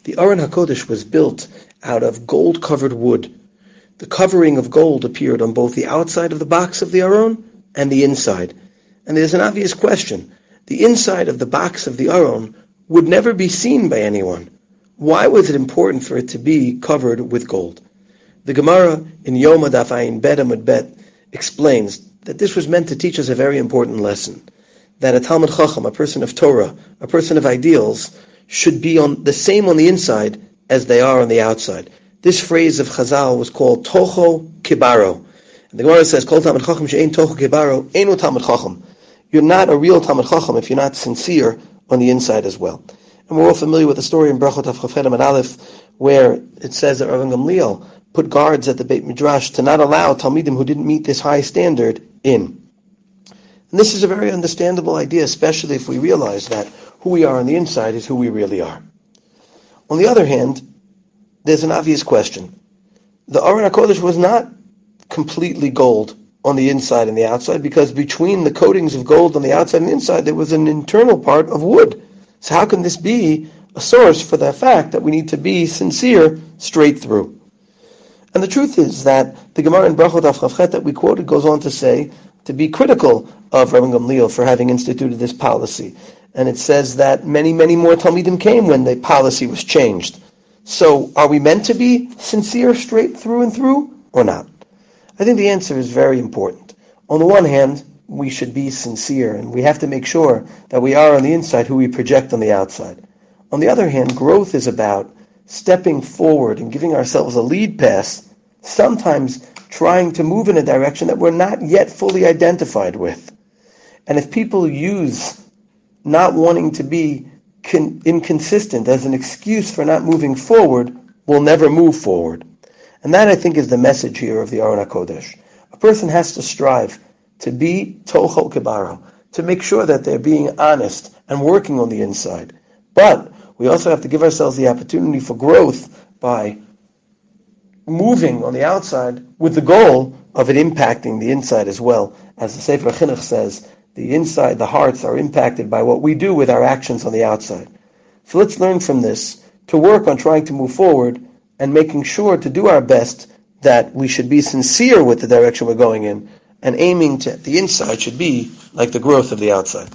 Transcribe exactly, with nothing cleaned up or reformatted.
The Aron HaKodesh was built out of gold-covered wood. The covering of gold appeared on both the outside of the box of the Aron and the inside. And there's an obvious question. The inside of the box of the Aron would never be seen by anyone. Why was it important for it to be covered with gold? The Gemara in Yoma Daf Ayin Bet Amud Bet explains that this was meant to teach us a very important lesson. That a Talmid Chacham, a person of Torah, a person of ideals, should be on the same on the inside as they are on the outside. This phrase of Chazal was called Tocho Kibaro. And the Gemara says, Kol Talmid Chacham she'ein Tocho Kibaro, einu Talmid Chacham. You're not a real Talmid Chacham if you're not sincere on the inside as well. And we're all familiar with the story in Brachot of Chafed and Aleph, where it says that Rav Gamliel put guards at the Beit Midrash to not allow Talmidim who didn't meet this high standard in. And this is a very understandable idea, especially if we realize that who we are on the inside is who we really are. On the other hand, there's an obvious question. The Aron HaKodesh was not completely gold on the inside and the outside, because between the coatings of gold on the outside and the inside, there was an internal part of wood. So how can this be a source for the fact that we need to be sincere straight through? And the truth is that the Gemara in Brachot Av Chavchet that we quoted goes on to say, to be critical of Rabbi Gamliel for having instituted this policy. And it says that many, many more Talmidim came when the policy was changed. So are we meant to be sincere straight through and through or not? I think the answer is very important. On the one hand, we should be sincere, and we have to make sure that we are on the inside who we project on the outside. On the other hand, growth is about stepping forward and giving ourselves a lead pass, sometimes trying to move in a direction that we're not yet fully identified with. And if people use not wanting to be con- inconsistent as an excuse for not moving forward, we'll never move forward. And that, I think, is the message here of the Aron HaKodesh. A person has to strive to be Tocho Kibaro, to make sure that they're being honest and working on the inside. But we also have to give ourselves the opportunity for growth by moving on the outside with the goal of it impacting the inside as well. As the Sefer Chinuch says, the inside, the hearts are impacted by what we do with our actions on the outside. So let's learn from this to work on trying to move forward and making sure to do our best that we should be sincere with the direction we're going in, and aiming to the inside should be like the growth of the outside.